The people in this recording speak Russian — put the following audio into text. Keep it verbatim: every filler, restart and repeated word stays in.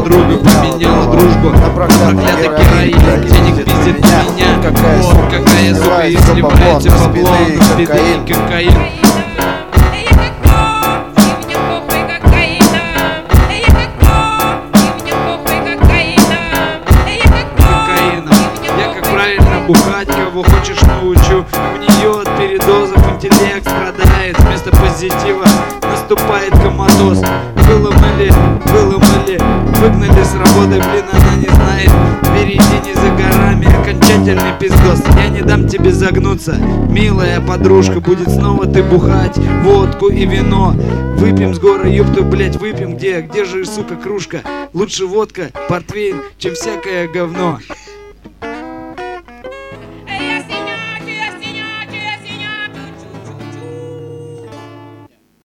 подруга поменяла дружбу на проклятый героин. Денег пиздит меня, вот какая сука, если брать бабло, на спиды и кокаин. Бухать, кого хочешь научу. У нее от передозов интеллект страдает. Вместо позитива наступает коматоз. Выломали, выломали, выгнали с работы. Блин, она не знает, впереди не за горами окончательный пиздос. Я не дам тебе загнуться, милая подружка. Будет снова ты бухать водку и вино. Выпьем с горы, ёпту, блять, выпьем где? Где же, сука, кружка? Лучше водка, портвейн, чем всякое говно.